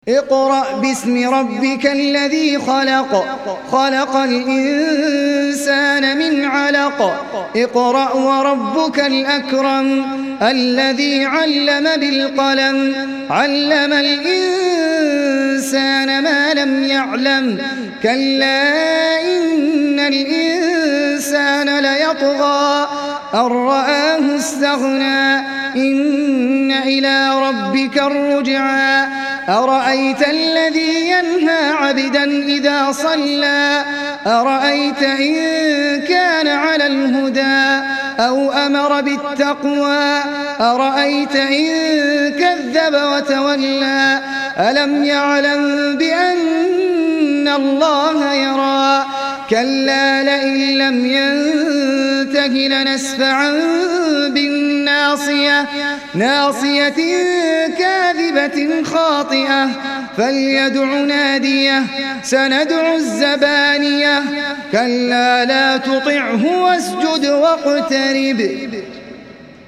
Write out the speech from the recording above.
اقرأ باسم ربك الذي خلق خلق الإنسان من علق اقرأ وربك الأكرم الذي علم بالقلم علم الإنسان ما لم يعلم كلا إن الإنسان ليطغى أن رآه استغنى إن إلى ربك الرجعى أرأيت الذي ينهى عبدا إذا صلى أرأيت إن كان على الهدى أو أمر بالتقوى أرأيت إن كذب وتولى ألم يعلم بأن الله يرى كلا لئن لم ينته لنسفعا بالناصية ناصية كاذبة خاطئة فليدع ناديه سندع الزبانية كلا لا تطعه واسجد واقترب